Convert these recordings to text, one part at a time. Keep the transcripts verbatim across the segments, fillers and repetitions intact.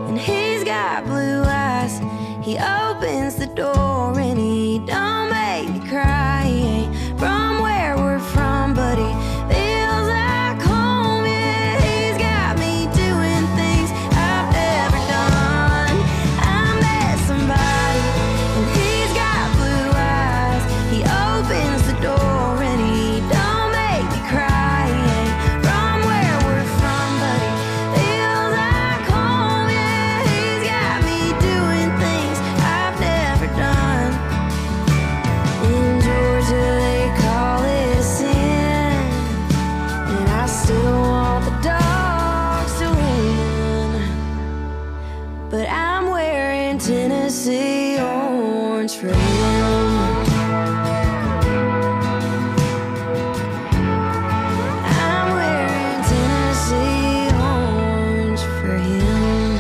and he's got blue eyes. He opens the door and he don't make me cry. He ain't from where we're from, but he feels like home. Yeah, he's got me doing things I've never done. I met somebody and he's got blue eyes. He opens the door and he don't make me cry. He ain't from where we're from, but he feels like home. Yeah, he's got me doing things I've never done. In Georgia they call it sin, and I still want the dogs to win. But I'm wearing Tennessee orange for him. I'm wearing Tennessee orange for him.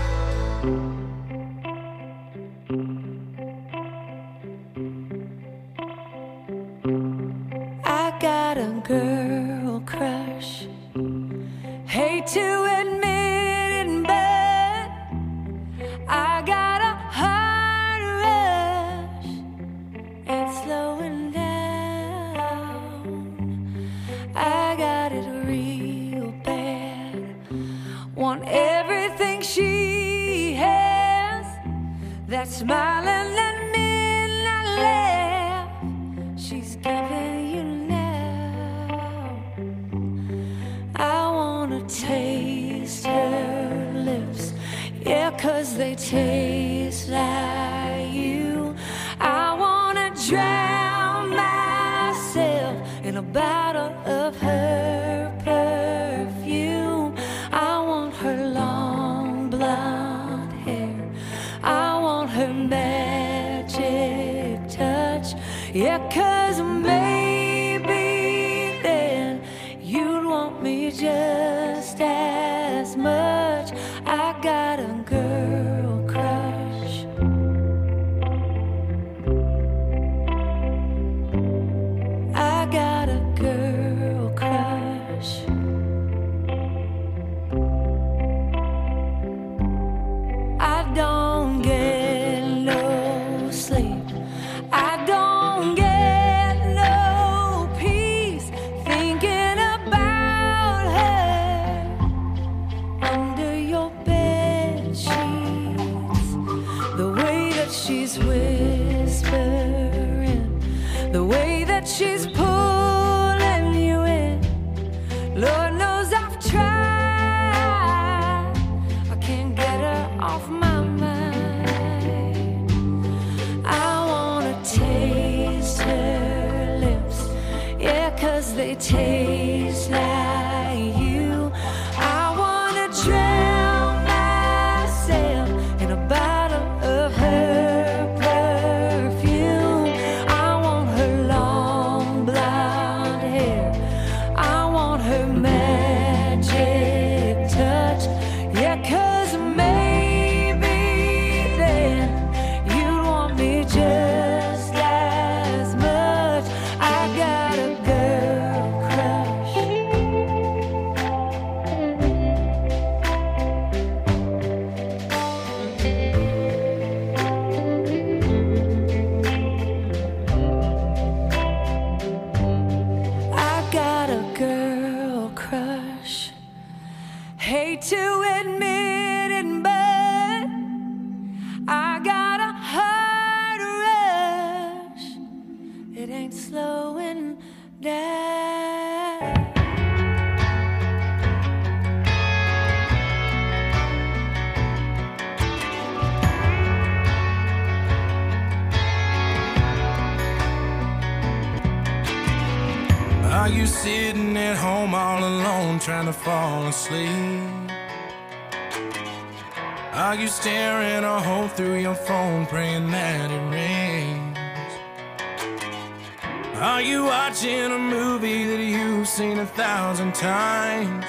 I got a girl crush. Hate to admit it, but I got a heart rush. It's slowing down. I got it real bad. Want everything she has. That smiling and midnight laugh she's giving you now. I wanna taste her lips, yeah, 'cause they taste like you. I wanna drown myself in a bottle of her perfume. I want her long blonde hair. I want her magic touch, yeah, 'cause maybe then you'd want me just as much. I got a girl crush. I got a girl crush. I don't get no sleep. I don't get no peace thinking about her under your bed sheets. The way that she's whispering, the way that she's pulling you in. Lord knows I've tried. I can't get her off my mind. I wanna taste her lips, yeah, 'cause they taste like you. I wanna drown myself in a bottle of her perfume. I want her long blonde hair. I want her magic touch, yeah, 'cause maybe then you'd want me just as much. I got a girl crush. I got a girl crush. Hate to admit it, but I got a heart rush. It ain't slowing down. Are you sitting at home all alone trying to fall asleep? Are you staring a hole through your phone praying that it rains? Are you watching a movie that you've seen a thousand times?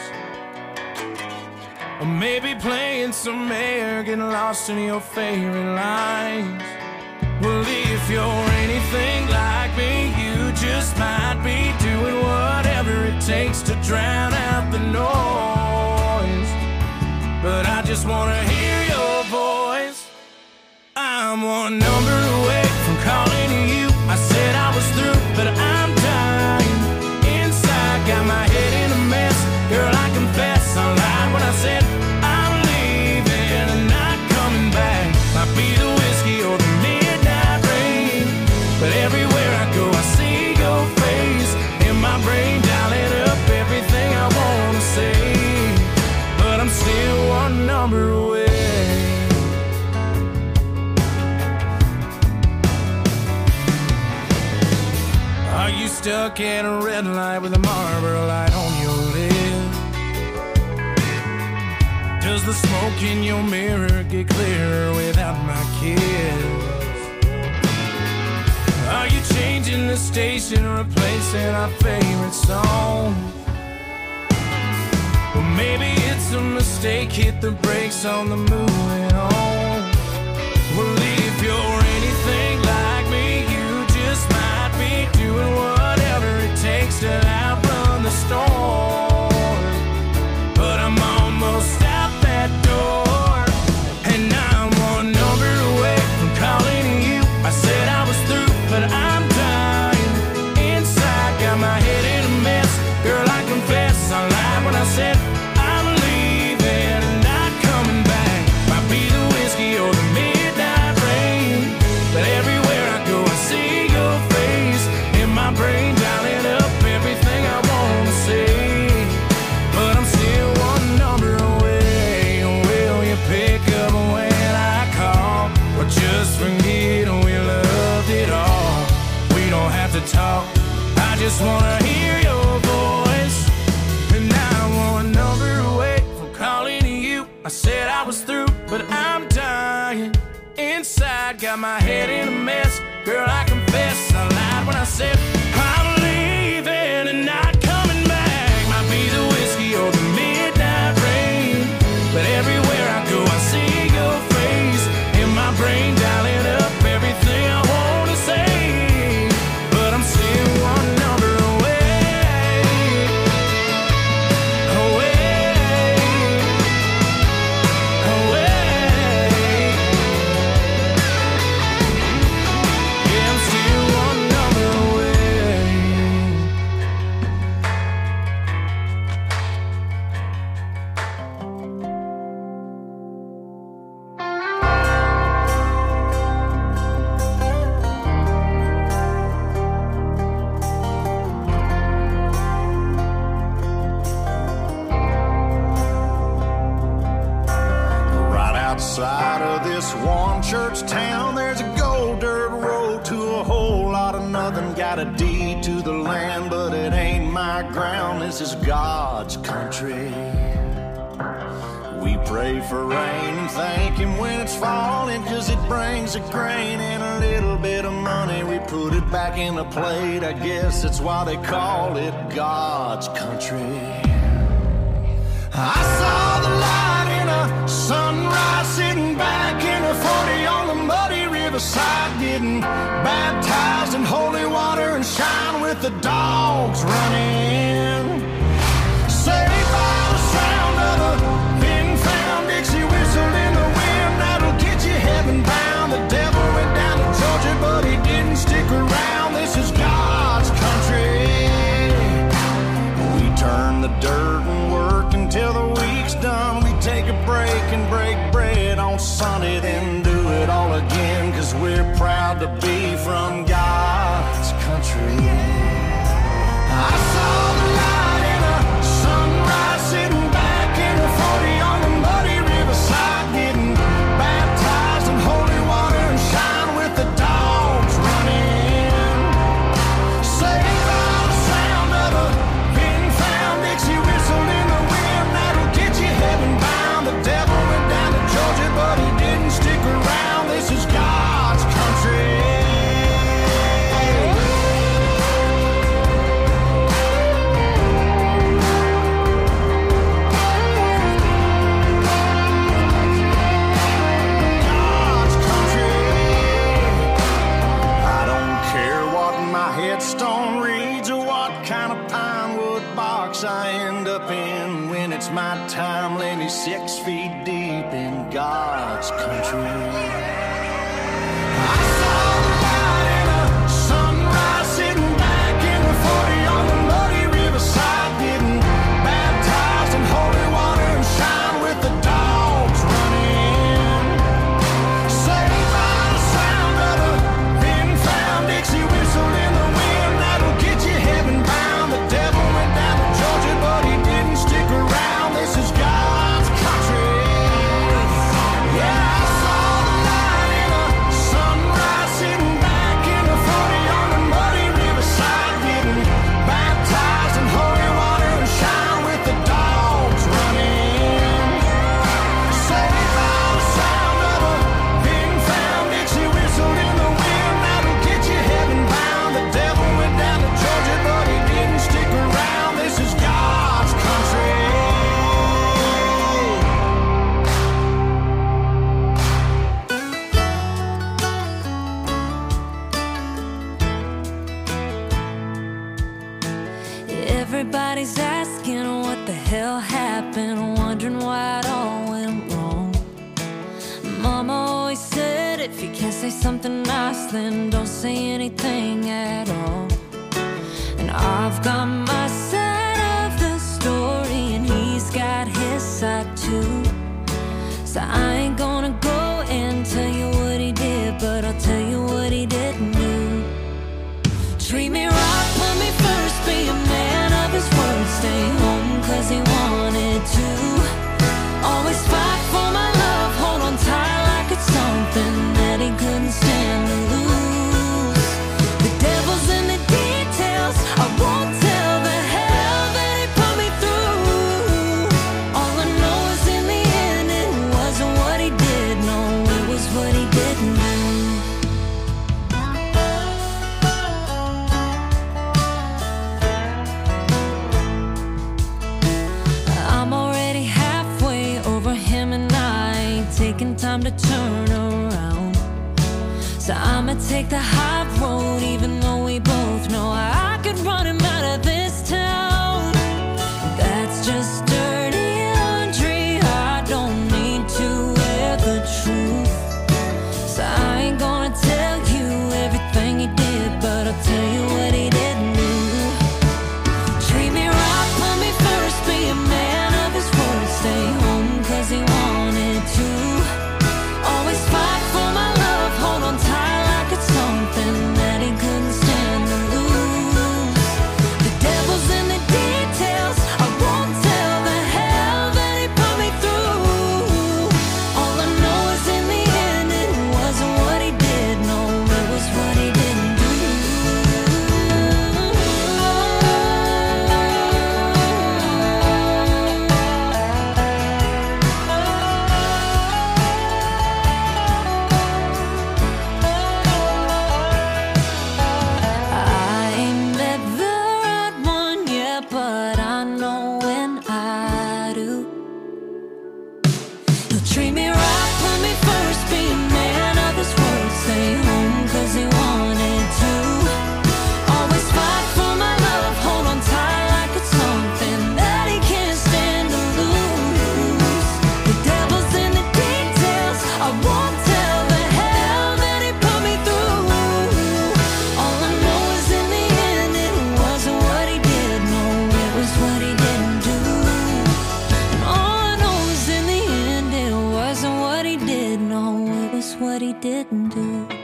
Or maybe playing some air, getting lost in your favorite lines? Well, if you're anything like me, you just might be doing whatever it takes to drown out the noise. But I just wanna hear your I'm one number away from calling you. I said I was through, but I'm dying inside. Got my head in a mess. Girl, I confess I lied when I said I'm leaving and not coming back. Might be the whiskey or the midnight rain, but everywhere I go I see your face in my brain, dialing up everything I wanna say. But I'm still one number away. Are you stuck at a red light with a Marlboro light on your lip? Does the smoke in your mirror get clearer without my kiss? Are you changing the station, replacing our favorite song? Well, maybe it's a mistake, hit the brakes on the moving on. Well, if you're anything like me, you just might be doing whatever it takes to outrun the storm. But I'm almost out that door, and now I'm one number away from calling you. I said I was through, but I'm dying inside. Got my head in a mess. Girl, I confess I lied when I said I'm leaving and not coming back. Might be the whiskey or the midnight rain, but everywhere I go I see your face in my brain, dialing up everything I wanna say. But I'm still one number away. Will you pick up when I call, or just forget we loved it all? We don't have to talk, I just wanna hear your voice. And now I'm one number away from calling you. I said I was through, but I'm dying inside. Got my head in a mess. Girl, I confess I lied when I said I'm leaving and not coming back. Might be the whiskey or the midnight rain, but everywhere I go I see your face in my brain, dialing up everything I wanna say. But I'm still one number away, away, away. Yeah, I'm still one number away. Right outside of this one church town, there's a gold dirt road to a whole lot of nothing. Got a deed to the land, but it ain't my ground. This is God's country. We pray for rain and thank Him when it's falling, 'cause it brings a grain and a little bit of money. We put it back in the plate, I guess that's why they call it God's country. I saw the light in a sunrise, sitting back in a forty on the muddy riverside, getting baptized in holy water and shine with the dogs running. Saved by the sound of a pin-found Dixie whistle in the wind that'll get you heaven bound. The devil went down to Georgia, but he didn't stick around. This is God's country. We turn the dirt and work until the week's done. We take a break and break bread on Sunday, then do it all again, 'cause we're proud to be from God's country. I saw the light in a sunrise, sitting back in a forty on the muddy riverside, getting baptized in holy water and shine with the dogs running. Saved by the sound of a pin-found Dixie whistle in the wind that'll get you heaven bound. The devil went down to Georgia, but he didn't stick around. This is God's country. God's country. I don't care what my headstone reads or what kind of pine wood box I end up in. When it's my time, lay me six feet deep in God's country. say something nice, then don't say anything at all. And I've got my side of the story, and he's got his side too. So I ain't gonna go and tell you what he did, but I'll tell you what he didn't do. Treat me right, put me first, be a man of his word, stay home cause he wanted to. Always fight for my love, hold on tight like it's something that he couldn't stand to lose. The devil's in the details, I won't tell the hell that he put me through. All I know is in the end it wasn't what he did, no, it was what he didn't do. I'm already halfway over him and I ain't taking time to turn around. So I'ma take the high road even though we both know I could run him out of this town. That's just dirty laundry, I don't need to wear the truth. So I ain't gonna tell you everything he did, but I'll tell you what he didn't do. Treat me right, put me first, be a man of his word, stay home cause he wanted to. Always fight for my love, hold on tight like it's something that he couldn't stand to lose. The devil's in the details, I won't tell the hell that he put me through. All I know is in the end it wasn't what he did, no, it was what he didn't do. I ain't met the right one yet, but I know when I do. He'll treat me right, put me first, be a man of his word, stay home cause he wanted to. Always fight for my love, hold on tight like it's something that he can't stand to lose. The devil's in the details, I won't tell the hell that he put me through. All I know is in the end it wasn't what he did, no, it was what he didn't do. And all I know is in the end it wasn't what he did, no, it was what he didn't do.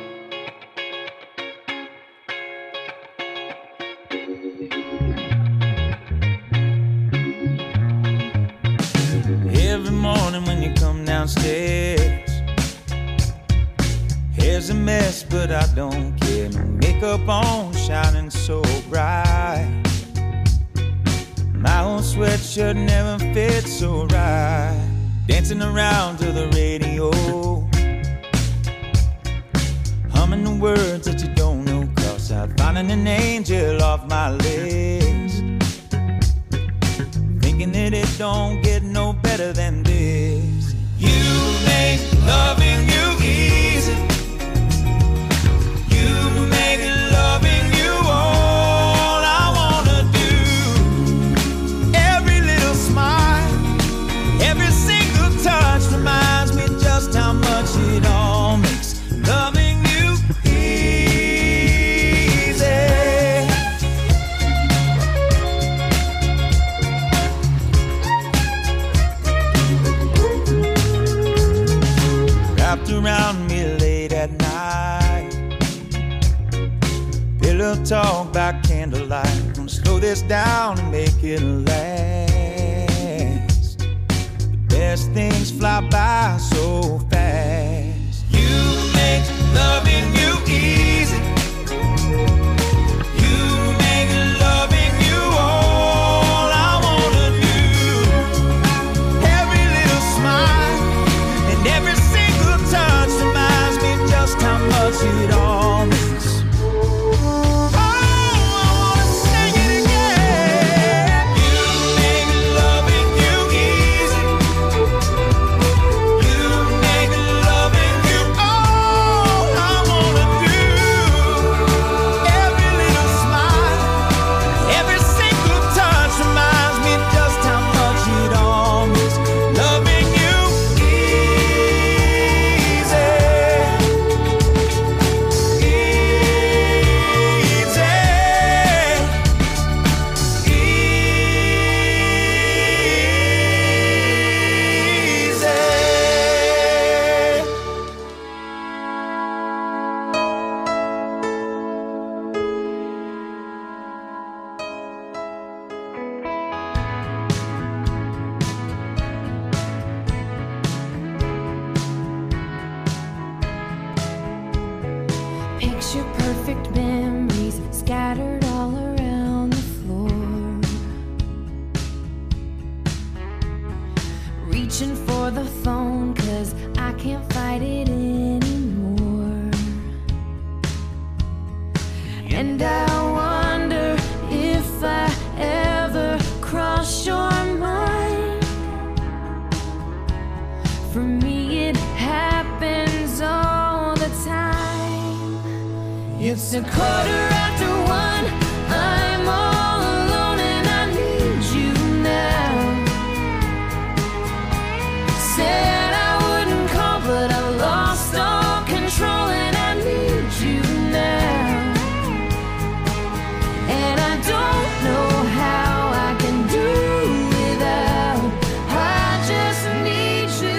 Every morning when you come downstairs, hair's a mess, but I don't care. No makeup on, shining so bright. My old sweatshirt never fits so right. Dancing around to the radio, humming the words that you don't know, cause I'm finding an angel off my list. Thinking that it don't get no better than this. You make loving you easy. You make loving you all I wanna do. Every little smile, every single touch reminds me just how much it all makes loving you easy. Wrapped around me late at night, pillow talk by candlelight. Gonna slow this down and make it last. The best things fly by so fast. You make loving you easy. You make loving you all I wanna do. Every little smile and every single touch reminds me just how much it all means. Oh, I wanna sing it again. You make loving you easy. You make picture perfect memories scattered all around the floor. Reaching for the phone, cause I can't fight it anymore. And I wonder if I ever cross your mind. For me it happens all the time. It's a quarter after one, I'm all alone and I need you now. Said I wouldn't call, but I lost all control and I need you now. And I don't know how I can do without. I just need you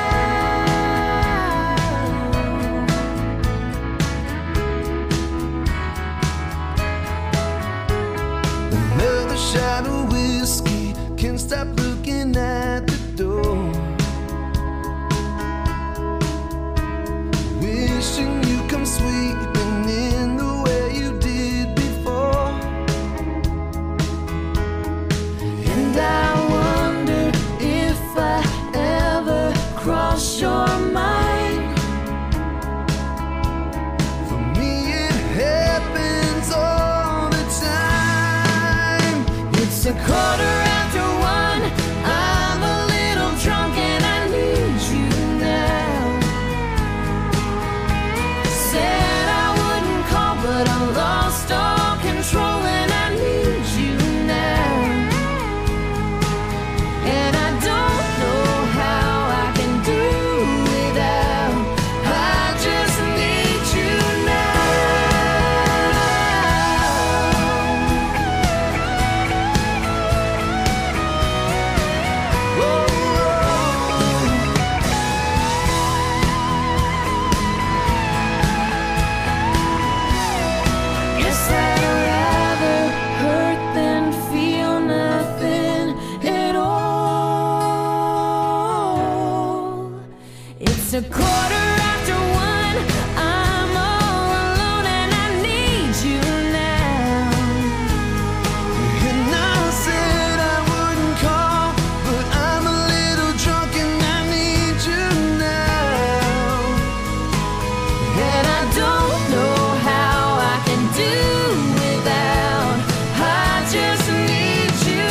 now. Another shot of whiskey, can't stop looking at the door. Wishing you come sweeping in the way you did before. And I wonder if I ever cross your mind. For me it happens all the time. It's a quarter after one, I'm a little drunk and I need you now. Said I wouldn't call, but I lost all control and I need you now. And I don't know how I can do without. I just need you Guess I'd rather hurt than feel nothing at all. It's a quarter after one, I'm all alone and I need you now. And I said I wouldn't call, but I'm a little drunk and I need you now. And I don't know how I can do without. I just need you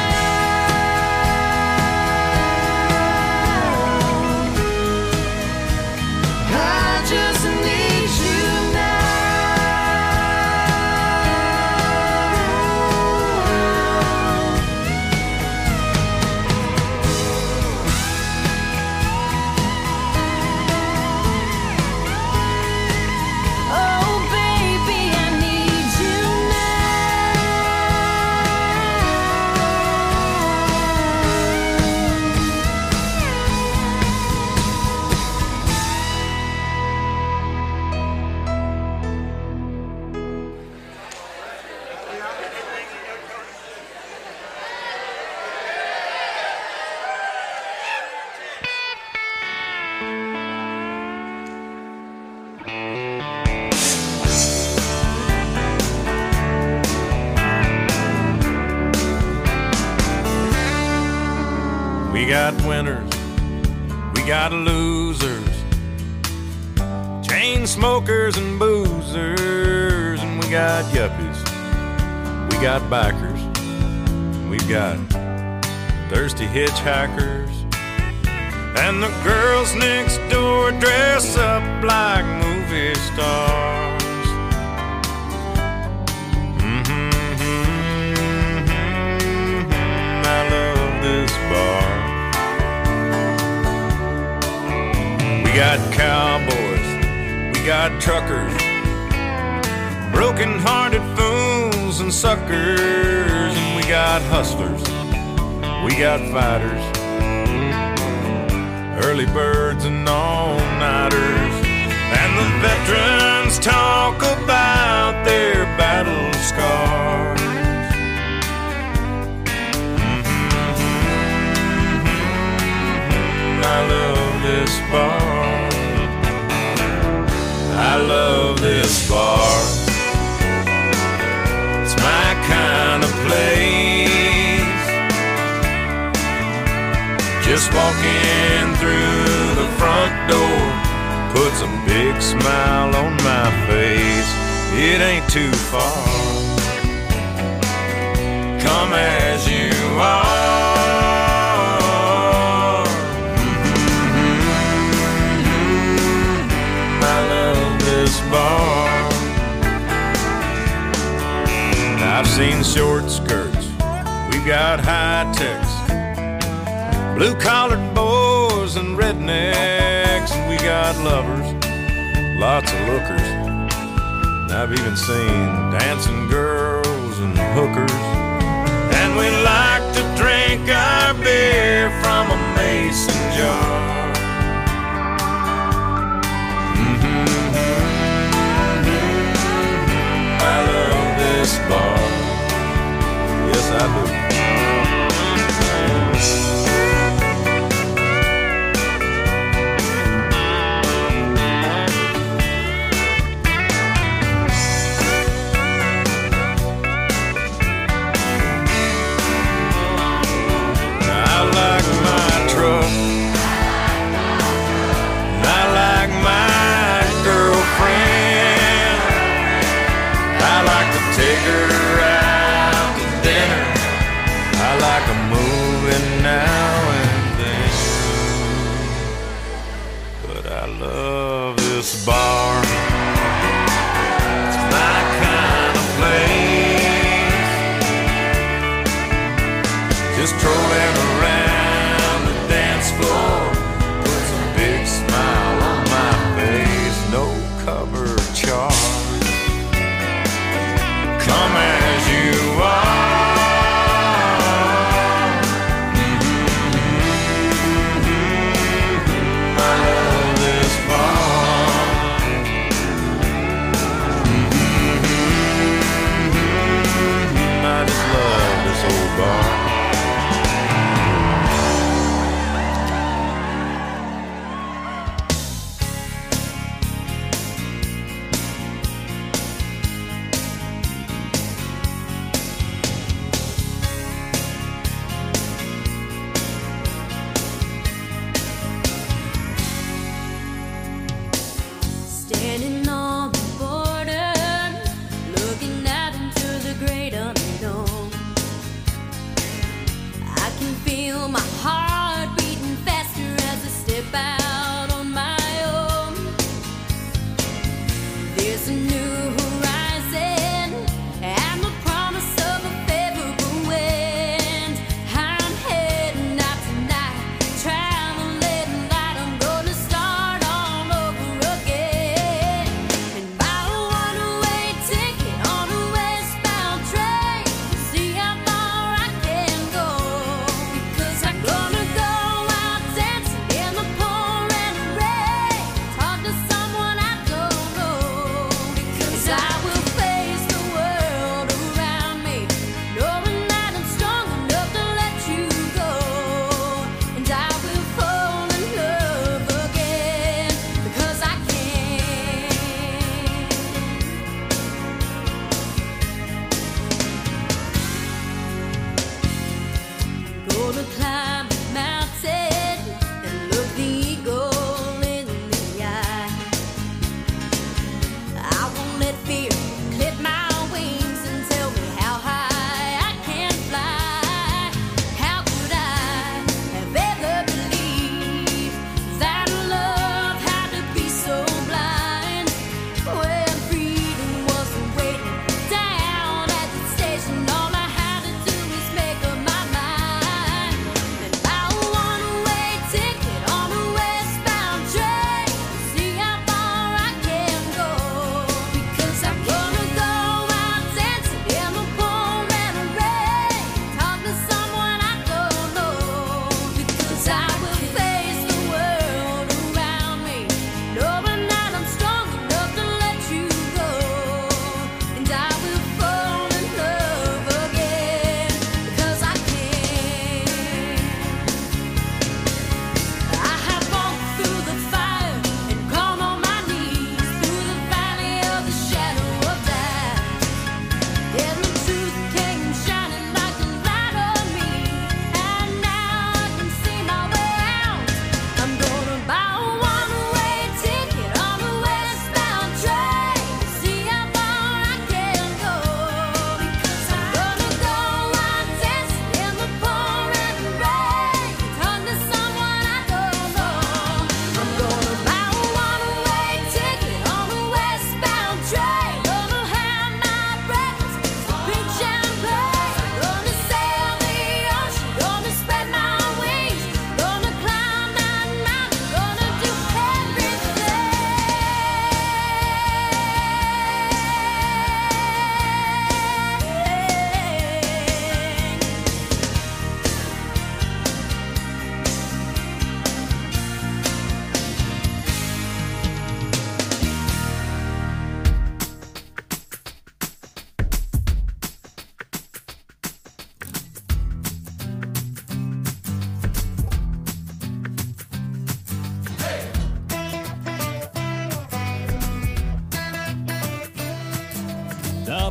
now. I just need you now. Oh baby, I need you We got winners, we got losers, chain smokers and boozers, and we got yuppies, we got bikers, we've got thirsty hitchhikers, and the girls next door dress up like movie stars. Mhm, mhm, I love this bar. We got cowboys, we got truckers, broken-hearted fools and suckers, and we got hustlers, we got fighters, early birds and all-nighters, and the veterans talk about their battle scars. I love this bar. I love this bar. Just walking through the front door puts a big smile on my face. It ain't too far. Come as you are. Mm-hmm. I love this bar. I've seen short skirts, we've got high techs, blue-collared boys and rednecks, and we got lovers, lots of lookers. And I've even seen dancing girls and hookers. And we like to drink our beer from a mason jar. Mm-hmm. I love this bar. Yes, I do. Take her out to dinner. I like a movie now and then. But I love this bar. It's my kind of place. Just strolling around the dance floor puts a big smile on my face. No cover charge. Come as you are. Mm-hmm. I love this bar. Mm-hmm. I just love this old bar.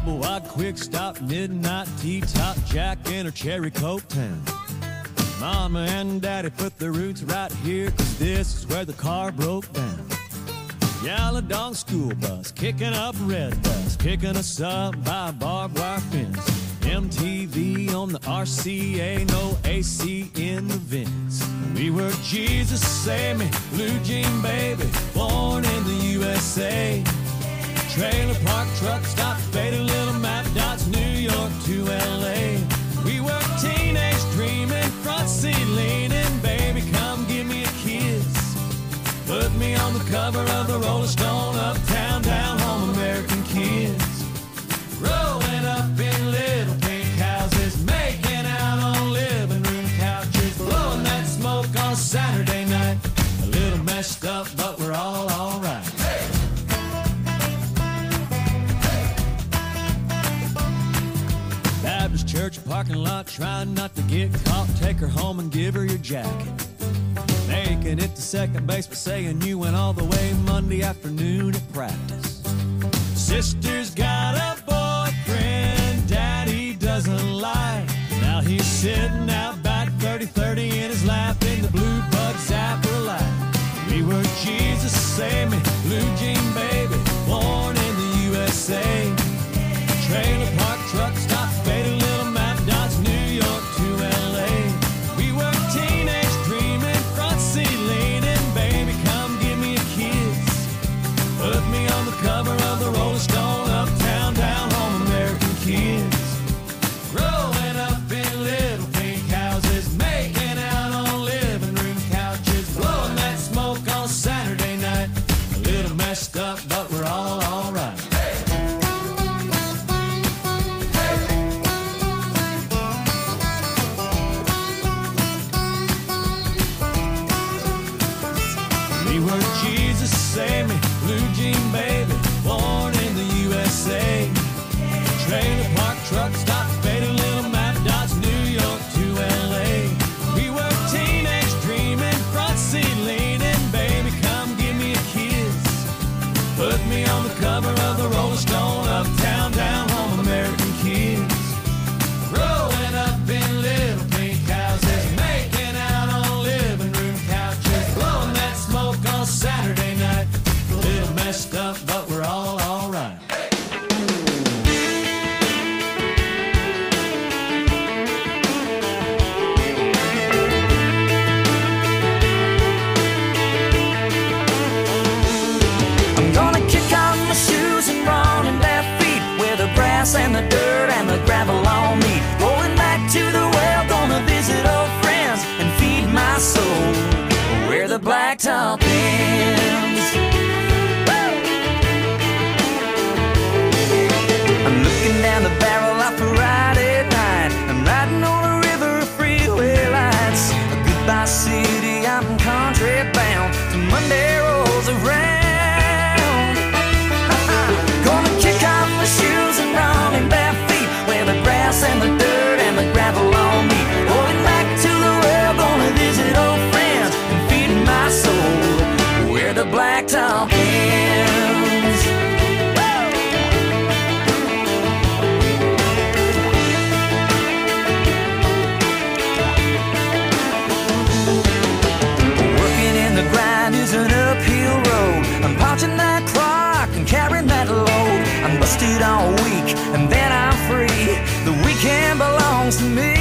double wide quick stop, midnight T-top, Jack in her cherry coke town. Mama and Daddy put their roots right here, 'cause this is where the car broke down. Yaladong school bus, kicking up red dust, picking us up by a barbed wire fence. M T V on the R C A, no A C in the vents. We were Jesus Save Me, blue jean baby, born in the U S A. Trailer park, truck stop, faded little map dots, New York to L A. We were teenage dreaming, front seat leaning, baby come give me a kiss. Put me on the cover of the Rolling Stone, uptown, down home, American kids. Rolling up in little pink houses, making out on living room couches, blowing that smoke on Saturday night. A little messed up, but we're all alright. Hey! Baptist church parking lot, trying not to get caught. Take her home and give her your jacket. Making it to second base, but saying you went all the way Monday afternoon at practice. Sister's got a boyfriend Daddy doesn't like. Now he's sitting out back, thirty thirty in his lap, in the blue bug zapper light. We were Jesus Save Me, blue jean baby, born in the U S A. Trailer park, truck stop, faded little map dots, New York to L A. We were teenage dreaming, front seat leaning, baby come give me a kiss. Put me on the cover of the Rolling Stone, uptown, down home, American kids. Growing up in little pink houses, making out on living room couches, blowing that smoke on Saturday night. A little messed up, but we're all alright. We were Jesus Save Me, blue jean baby, born in the U S A. Trailer park, truck stop, faded little map dots, New York to L A. We were teenage dreaming, front seat leaning, baby come give me a kiss. Put me on the cover of the Rolling Stone, uptown, down home, American kids. Growing up in little pink houses, making out on living room couches, blowing that smoke on Saturday night. A little messed up, but we're all alright. I'm gonna kick off my shoes and run in bare feet, where the grass and the dirt and the gravel all meet. Going back to the well, gonna visit old friends and feed my soul where the blacktop ends. I'm looking down the barrel of a ride at night. I'm riding on a river of freeway lights. A goodbye city, I'm country bound till Monday rolls around. Gonna kick off my shoes and run in bare feet, where the grass and the dirt and the gravel all meet. Going back to the well, gonna visit old friends and feed my soul where the blacktop ends. Working in the grind is an uphill road. I'm punching that clock and carrying that load. I'm busted all week and then I'm free. The weekend belongs to me.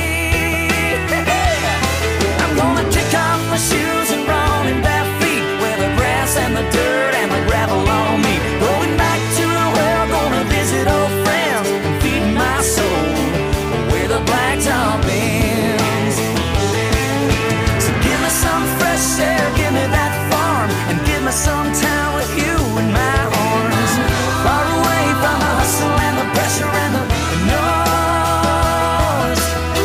I'm gonna kick off my shoes and run in bare feet, where the grass and the dirt and the gravel all meet. Going back to the well, gonna visit old friends and feed my soul where the blacktop ends. So give me some fresh air, give me that farm, and give me some time with you in my arms. Far away from the hustle and the pressure and the noise.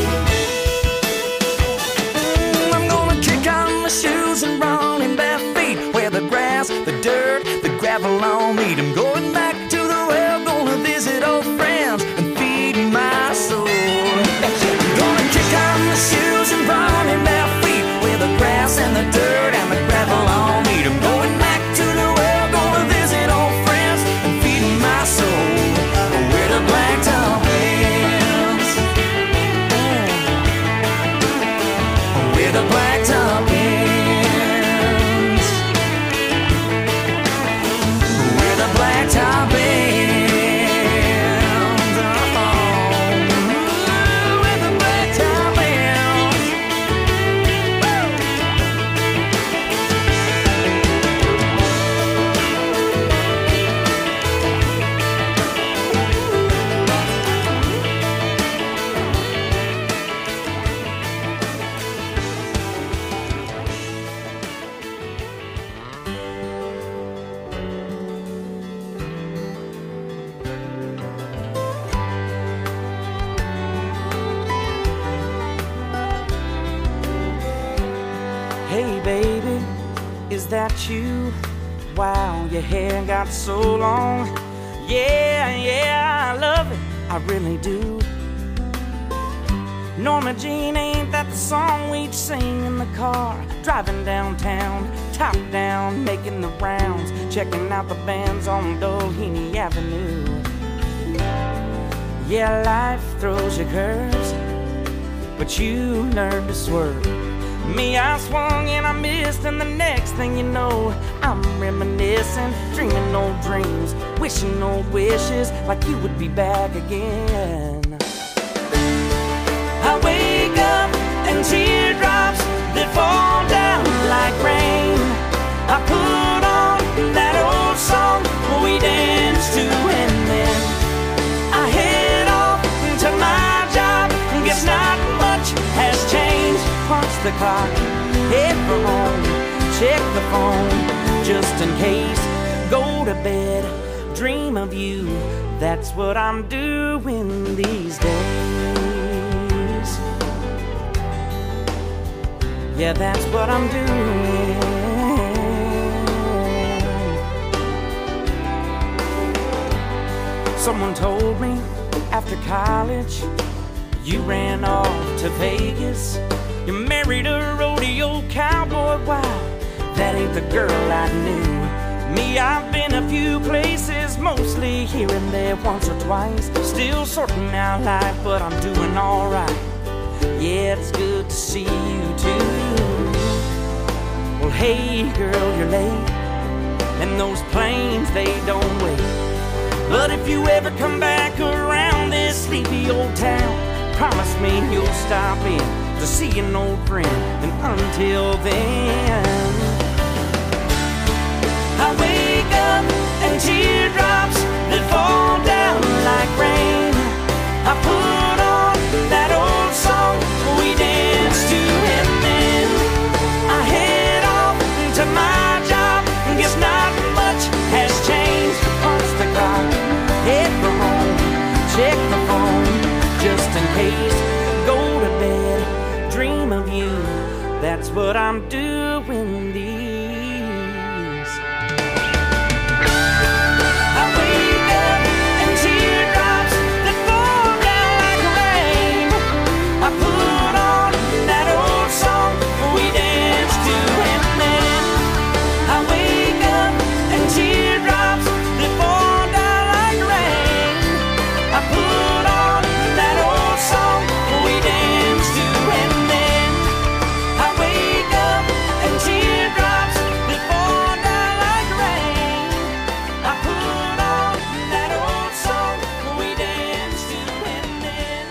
I'm gonna kick on my shoes and run in bare feet, where the grass, the dirt, the gravel all meet. I'm going back to the well, gonna visit old friends and feed my soul. Gonna kick on my shoes and run in bare feet, where the grass and the dirt and the gravel all meet. I'm going back to the well, gonna visit old friends and feed my soul where the black is that you? Wow, your hair got so long. Yeah, yeah, I love it, I really do. Norma Jean, ain't that the song we'd sing in the car? Driving downtown, top down, making the rounds, checking out the bands on Doheny Avenue. Yeah, life throws you curves, but you learn to swerve. Me, I swung and I missed, and the next thing you know, I'm reminiscing, dreaming old dreams, wishing old wishes, like you would be back again. I wake up and teardrops that fall down like rain. I put on that old song we danced to, and then I head off to my job. Guess not much has changed. Punch the clock, head for home, check the phone just in case. Go to bed, dream of you. That's what I'm doing these days. Yeah, that's what I'm doing. Someone told me after college you ran off to Vegas. You married a rodeo cowboy. Wow, that ain't the girl I knew. Me, I've been a few places, mostly here and there, once or twice. Still sorting out life, but I'm doing alright. Yeah, it's good to see you too. Well, hey girl, you're late, and those planes, they don't wait. But if you ever come back around this sleepy old town, promise me you'll stop in to see an old friend. And until then, I wake up and teardrops that fall down like rain. I put on that old song we danced to, and then I head off to my job. Guess not much has changed. Punch the clock, head for home, check the phone just in case. Go to bed, dream of you. That's what I'm doing these. I wake up and teardrops that fall down like rain. I put on that old song we danced to, and then I wake up and teardrops that fall down like rain. I put on that old song we danced to, and then I wake up and teardrops that fall down like rain. I put on that old song we danced to, and then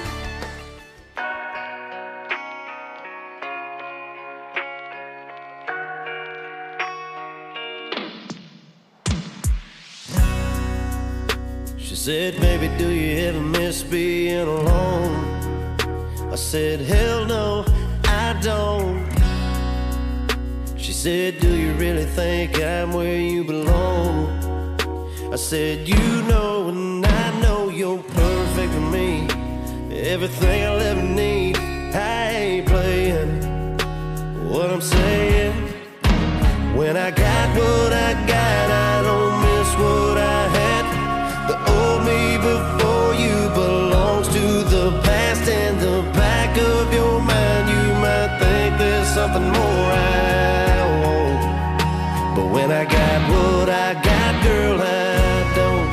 She said, baby, do you ever miss being alone? I said, hell no, I don't. She said, do you really think I'm where you belong? I said, you know and I know you're perfect for me. Everything I'll ever need. I ain't playing what I'm saying. When I got what I got, I don't miss what I had. The old me before you belongs to the past. In the back of your mind, you might think there's something more I want. But when I got what I got, girl, I don't.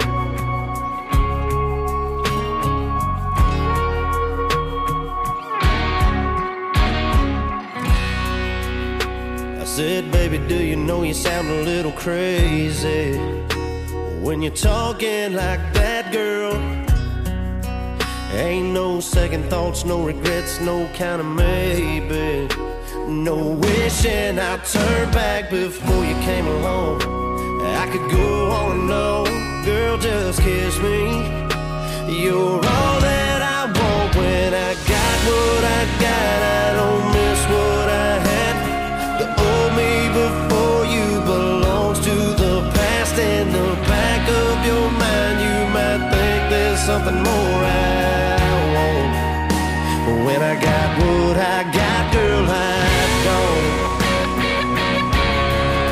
I said, baby, do you know you sound a little crazy when you're talking like that, girl? Ain't no second thoughts, no regrets, no kind of maybe. No wishing I'd turn back before you came along. I could go on and on, girl, just kiss me. You're all that I want. When I got what I got, I don't miss what I had. The old me before you belongs to the past. In the back of your mind, you might think there's something more I want. But when I got what I got, girl, I don't.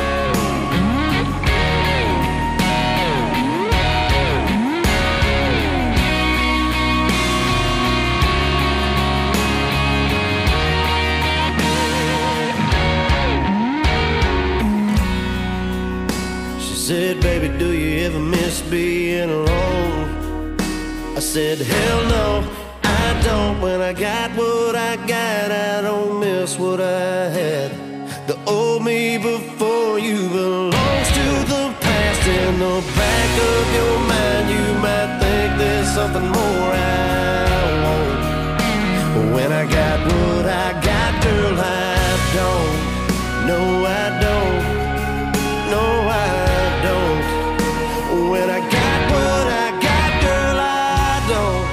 said, baby, do you ever miss being alone? I said, hell no, I don't. When I got what I got, I don't miss what I had. The old me before you belongs to the past. In the back of your mind, you might think there's something more I want. But when I got what I got, girl, I don't. No, I don't. No, I don't. When I got what I got, girl, I don't.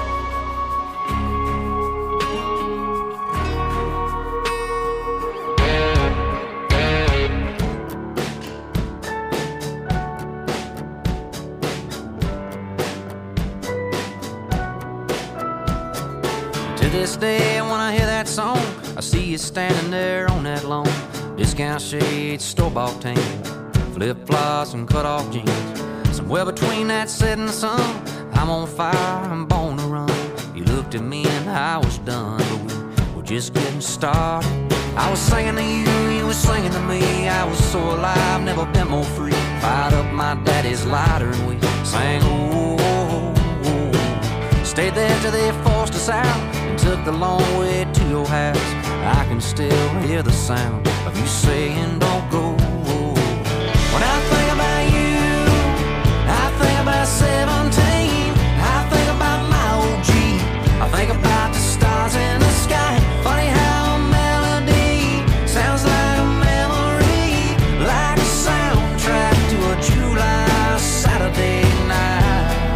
To this day, when I hear that song, I see you standing there on that lawn. Discount shades, store-bought tan, flip-flops and cut-off jeans. Somewhere between that setting sun, I'm on fire, I'm born to run. You looked at me and I was done, but we were just getting started. I was singing to you, you were singing to me. I was so alive, never been more free. Fired up my daddy's lighter and we sang, oh, oh, oh. Stayed there till they forced us out and took the long way to your house. I can still hear the sound of you saying don't go. When I think about you, I think about seventeen. I think about my O G. I think about the stars in the sky. Funny how a melody sounds like a memory, like a soundtrack to a July Saturday night.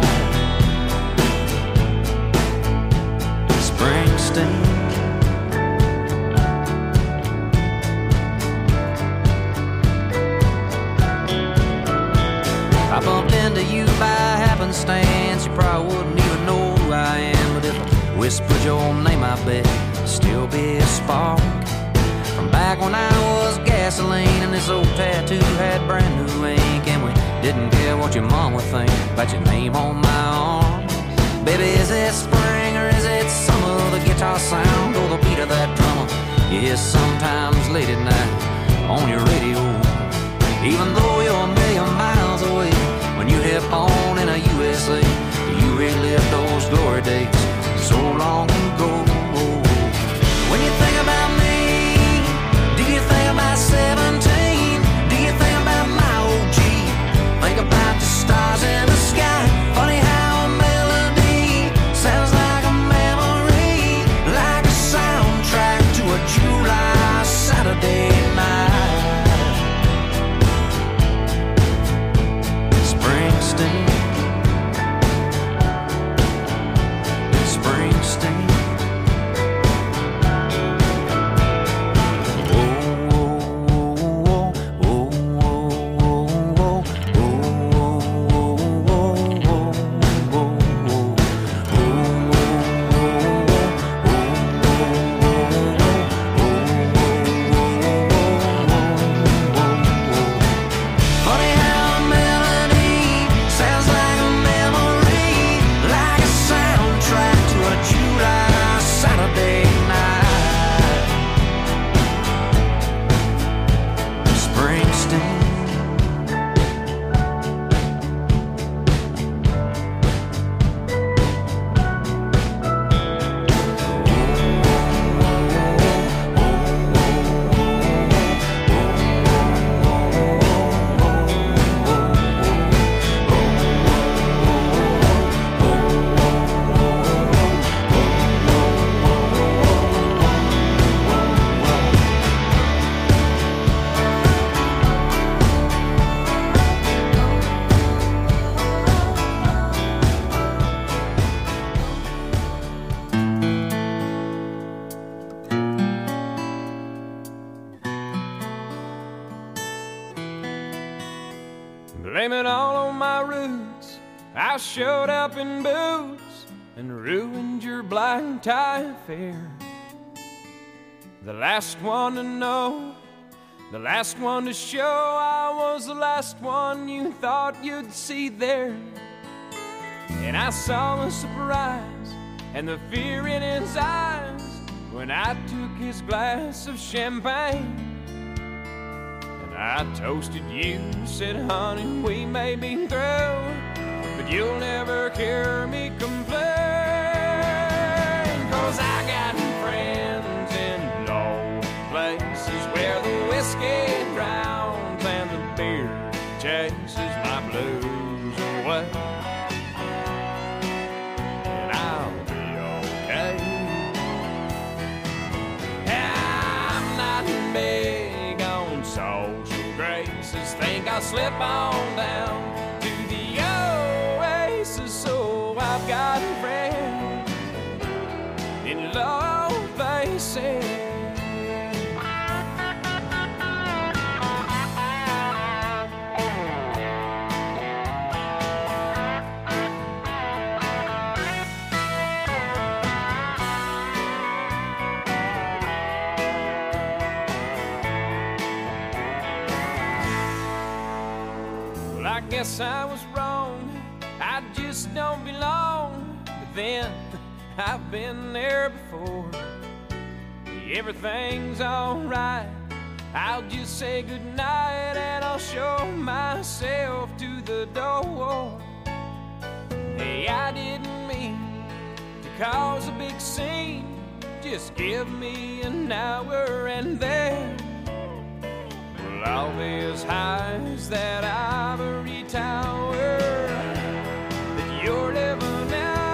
Springsteen. I bumped into you by happenstance. You probably wouldn't even know who I am, but if I whispered your name, I bet it'd still be a spark. From back when I was gasoline and this old tattoo had brand new ink, and we didn't care what your mom would think about your name on my arm. Baby, is it spring or is it summer? The guitar sound or the beat of that drummer you hear sometimes late at night on your radio. Even though you're a million miles away, when you hit on in a U S A, you relive those glory days so long ago. When you think about me, do you think about seventeen? Do you think about my O G? Think about the stars in the sky. Funny how a melody sounds like a memory, like a soundtrack to a July Saturday night. Springsteen, Springsteen. Blame it all on my roots. I showed up in boots and ruined your black tie affair. The last one to know, the last one to show, I was the last one you thought you'd see there. And I saw the surprise and the fear in his eyes when I took his glass of champagne. And I toasted you, said, honey, we may be through, but you'll never hear me complain. Cause I got friends in low places where the whiskey drowns and the beer chases my blues away. And I'll be okay. I'm not big on social graces. Think I'll slip on down to the oasis. So I've got friends in low places. Well, I guess I was wrong. I just don't belong. But then I've been there before. Everything's alright. I'll just say goodnight and I'll show myself to the door. Hey, I didn't mean to cause a big scene. Just give me an hour and then well, I'll be as high as that ivory tower that you're living on.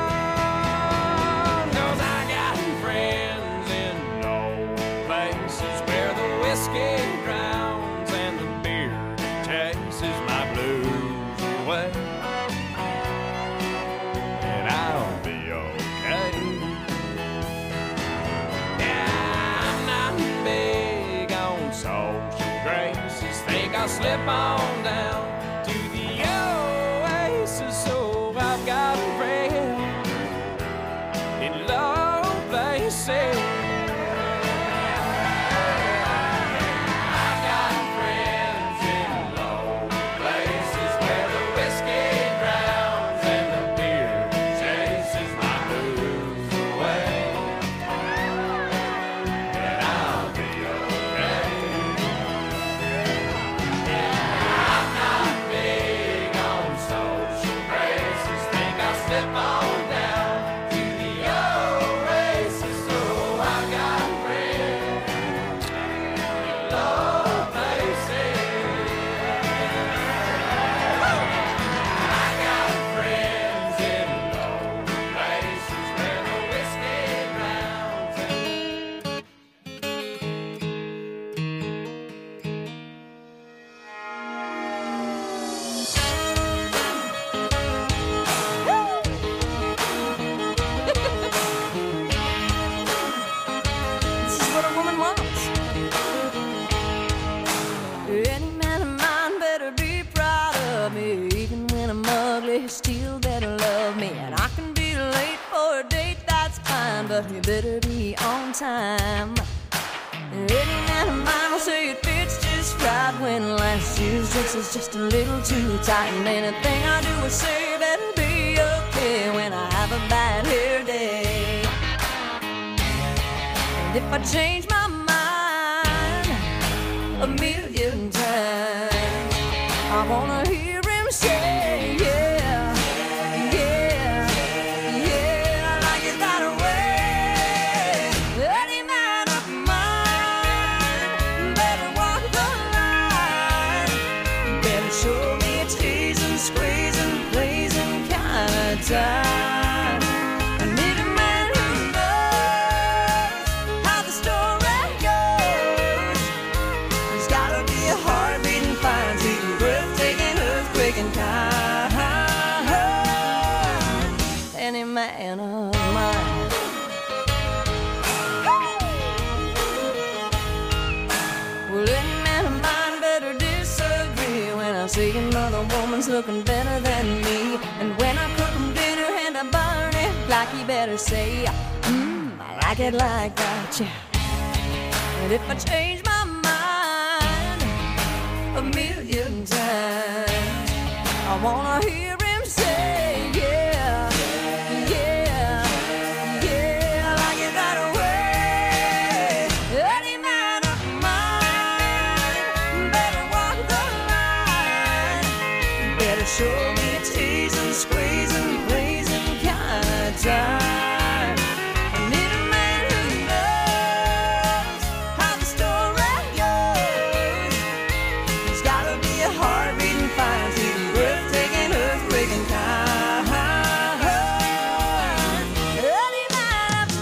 Cause I got friends in low places where the whiskey drowns and the beer chases my blues away. And I'll be okay. Yeah, I'm not big on social graces. Think I'll slip on down to the oasis. So I've got friends in low places. I've got friends in low places where the whiskey drowns and the beer chases my blues away. And I'll be okay. I'm not big on social graces. Think I'll slip on down to the oasis. So I've got friends in low places. I got friends in low places where the whiskey drowns and This is what a woman wants. Any man of mine better be proud of me. Even when I'm ugly, he still better love me. And I can be late for a date, that's fine, but he better be on time. Any man of mine will say it fits just right when last year's dress is just a little too tight. And anything I do or say better be okay when I have a bad hair day. And if I change my mind a million times, I wanna hear him say, yeah, yeah, yeah, I like it that way. Any man of mine better walk the line, better show me a teasing, squeezing, pleasing kind of time. I need a man who knows how the story goes. There's gotta be a heart beating fine, sweet and breathtaking, earthquake and kind. Any man of mine. Well, any man of mine better disagree when I see another woman's looking better than me. And when I cook him dinner and I burn it, like he better say, mmm, I like it like that, yeah. And if I change my mind a million times, I wanna hear him say, yeah, yeah, yeah, I like it that way. Any man of mine better walk gotta show me a teasing, squeezing, pleasing kind of time. I need a man who knows how the story goes. There's gotta be a heart beating fine, feeling breathtaking, earthquaking kind. Early night of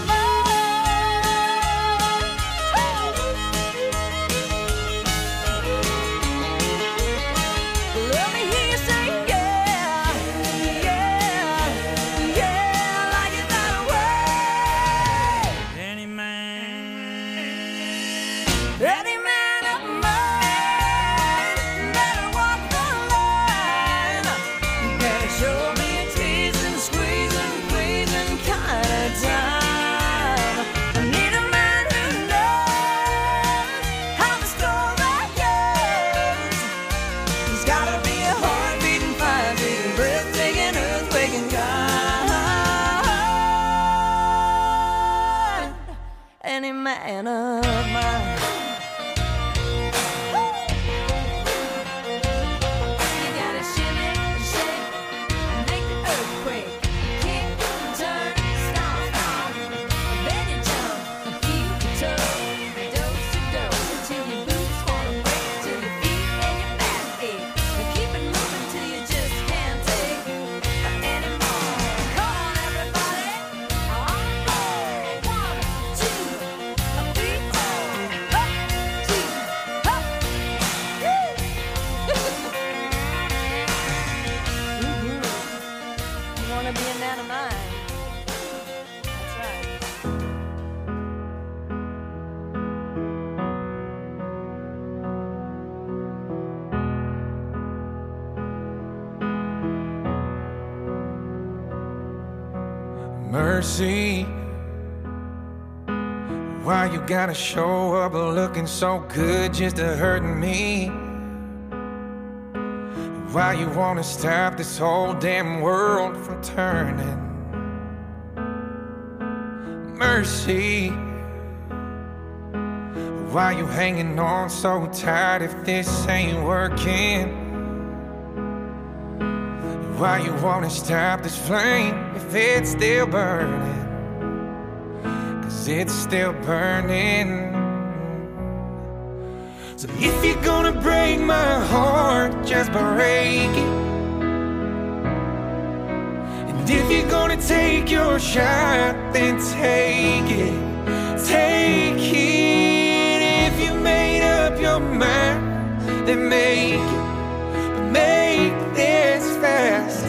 let me hear you say yeah, yeah, yeah, like it that way. Any man, any man of mine better walk the line. You gotta show me a teasing, squeezing, pleasing kind of time. I need a man who knows how the story goes. There's gotta be a heart beating, fire beating, breathtaking, earthquaking kind. Any man of mine. You gotta shimmy, shake, and make the earthquake. Kick, turn, stomp, stomp. Then you jump and keep your toe. Dose to dose until your boots wanna break, till your feet and your back ache. But keep it moving till you just can't take anymore. Come on, everybody, on the floor. One, two, three, four. Up, two, up. Woo! Mhm. You wanna be a man of mine? That's right. Mercy, why you gotta show up looking so good just to hurt me? Why you wanna stop this whole damn world from turning? Mercy, why you hanging on so tight if this ain't working? Why you wanna stop this flame if it's still burning? Cause it's still burning. So if you're gonna break my heart, just break it. And if you're gonna take your shot, then take it. Take it. If you made up your mind, then make it. But make this fast.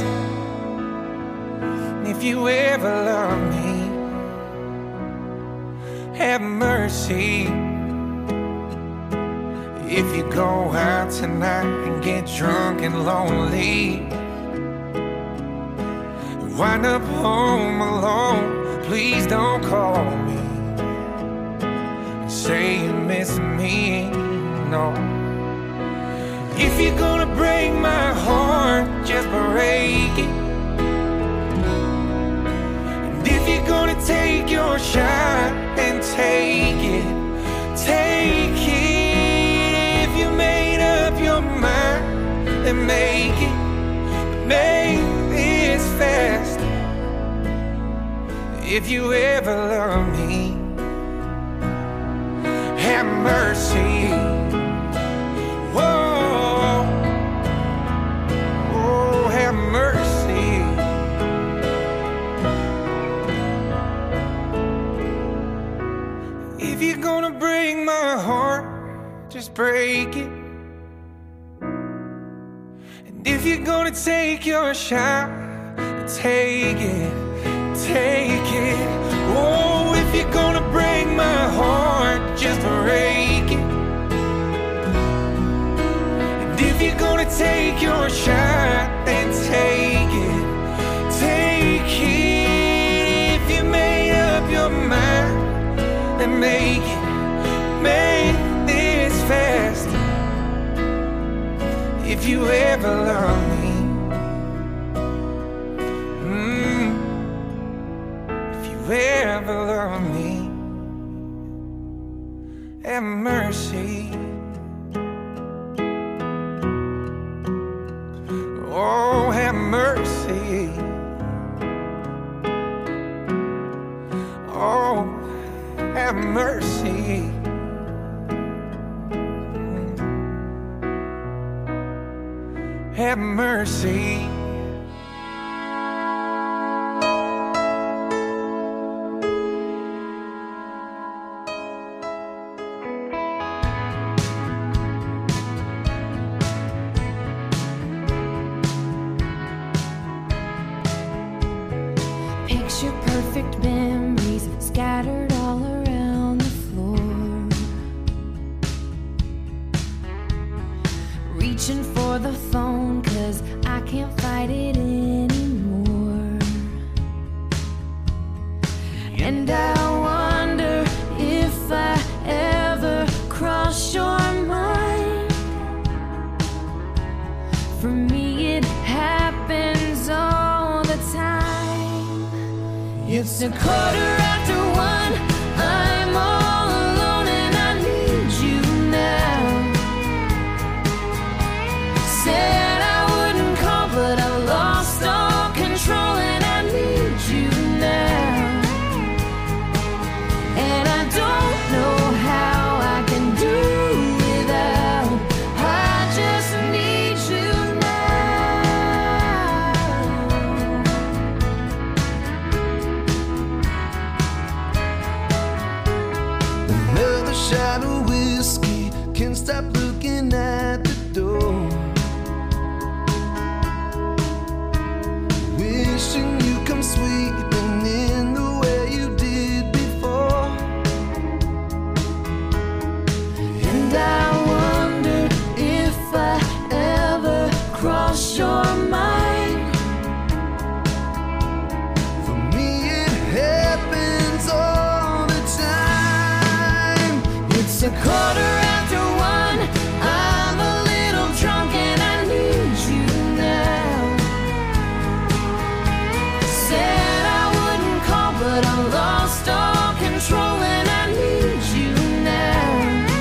And if you ever love me, have mercy. If you go out tonight and get drunk and lonely, wind up home alone, please don't call me and say you miss me, no. If you're gonna break my heart, just break it. And if you're gonna take your shot, then take it, take it. If you made up your mind, then make it, make this fast. If you ever love me, have mercy. Whoa, oh, have mercy. If you're gonna break my heart, just break it. And if you're gonna take your shot, take it, take it. Oh, if you're gonna break my heart, just break it. And if you're gonna take your shot, then take it, take it. If you made up your mind, then make it, make this fast. If you ever love me, mm, if you ever love me, have mercy. Oh, have mercy. Picture perfect memories scattered all around the floor. Reaching for the phone 'cause I can't fight it anymore. And I wonder if I ever cross your mind. For me it happens all the time. It's a quarter after one, I'm all alone and I need you now. Said I wouldn't call, but I lost all control and I need you now. And I don't know how I can do without. I just need you now. Another shot of whiskey, can't stop looking at the door. Wishing you come sweeping in the way you did before. And I wonder if I ever cross your mind. For me it happens all the time. It's a quarter after one, I'm a little drunk and I need you now. Said I wouldn't call, but I lost all control and I need you now.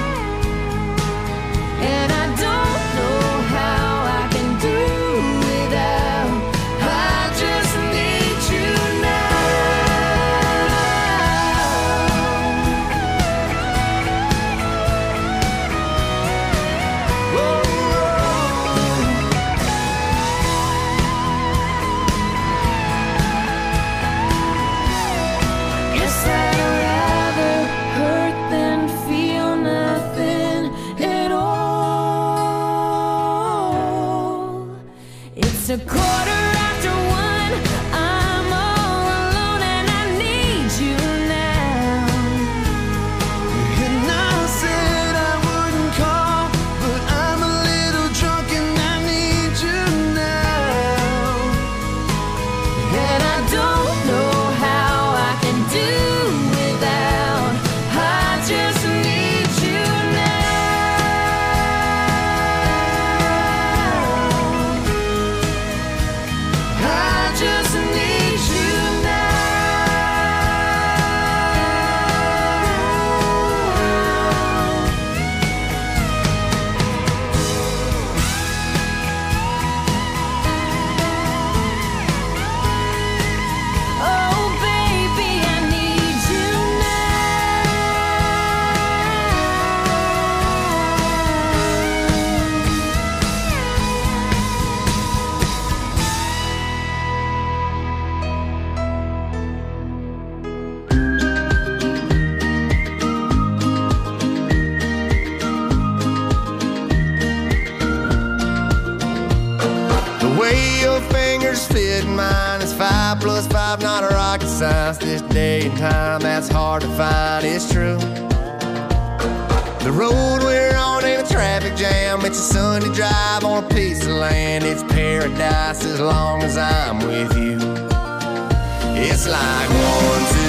And I don't know how I can do without. I just need you now. Guess I'd rather hurt than feel nothing at all. It's a quarter after one, I'm all alone and I need you now. And I said I wouldn't call, but I'm a little drunk and I need you now. And I don't know how I can do without. I just need you now. I just need you now. Oh, baby, I need you The way your fingers fit mine is five plus five, not a rocket science. This day and time, that's hard to find, it's true. The road we're on ain't a traffic jam. It's a Sunday drive on a piece of land. It's paradise as long as I'm with you. It's like one, two,